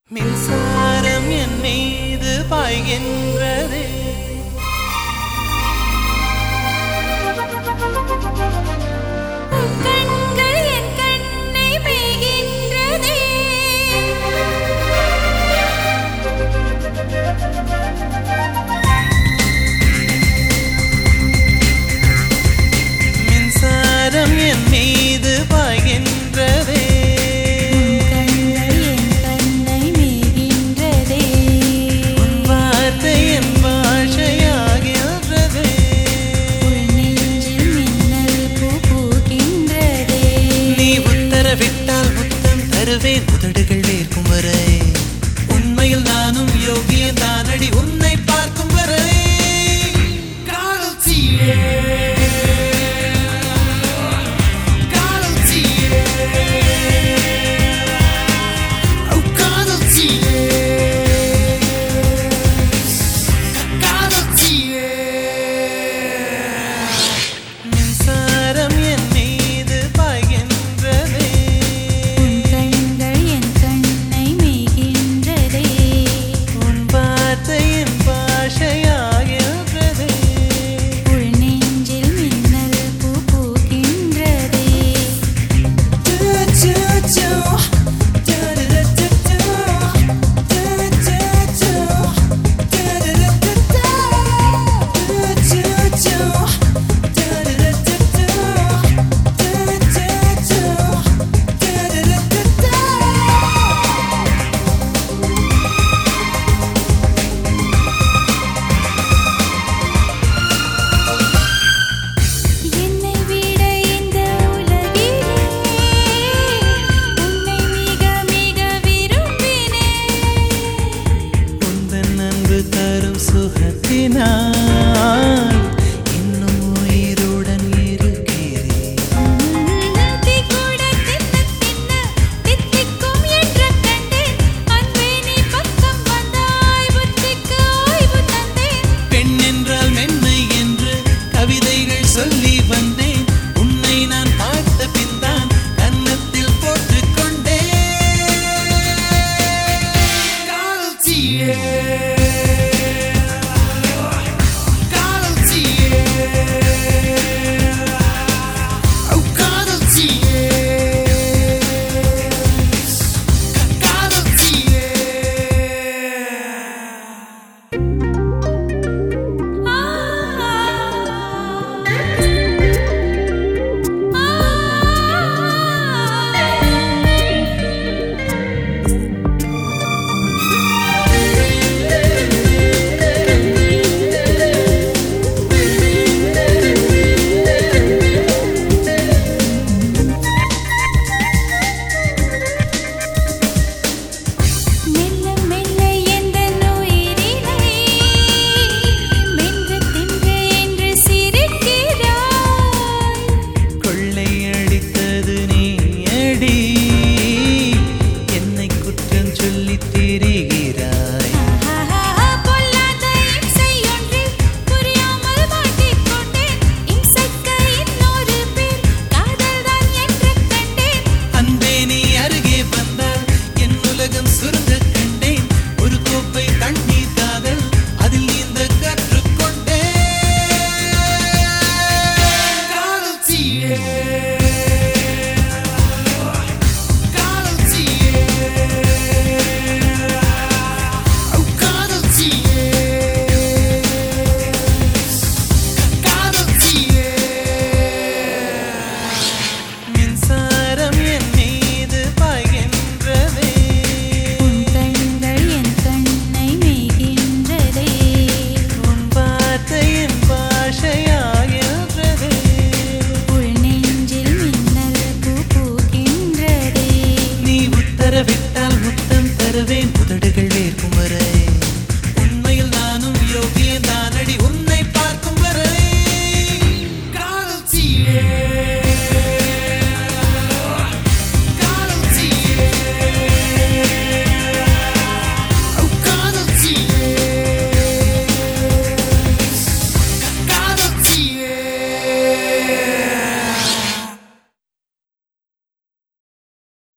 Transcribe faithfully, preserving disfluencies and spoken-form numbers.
மின்சாரம் என் மீது பாய்கின்றது. கண்கள் என் கண்ணை மேய்கின்றதே. மின்சாரம் என் மீது பாய்கின்றதே. விட்டால் முத்தம் தருவேன் உதடுகள் வேர்க்கும் வரை. உண்மையில் நானும் யோகிய தானடி உன்னை பார்க்கும் வரை. காதல் தீயே காதல் தீயே காதல் தீயே காதல் தீயே. மின்சாரம் என் மீது பாய்கின்றது. தரும் சுகத்தினால் இன்னும் உயிருடன் இருக்கிறேன். பெண் என்றால் மென்மை என்று கவிதைகள் சொல்லி வந்தேன். உன்னை நான் பார்த்த பின்தான் கன்னத்தில் போட்டுக்கொண்டேன். காதல் தீயே விட்டால் முத்தம் தருவேன்